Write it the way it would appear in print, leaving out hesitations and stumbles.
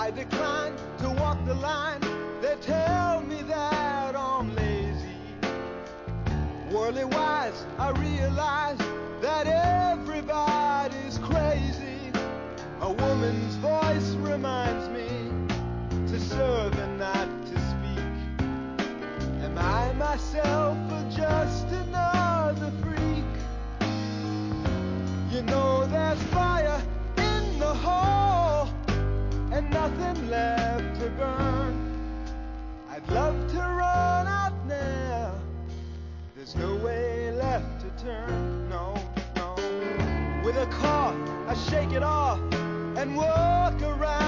I decline to walk the line. They tell me that I'm lazy. Worldly wise, I realize that everybody's crazy. A woman's voice reminds me to serve and not to speak. Am I myself or just another freak? You know there's fire in the hole and nothing left to burn. I'd love to run out now. There's no way left to turn. No, no. With a cough, I shake it off and whoa.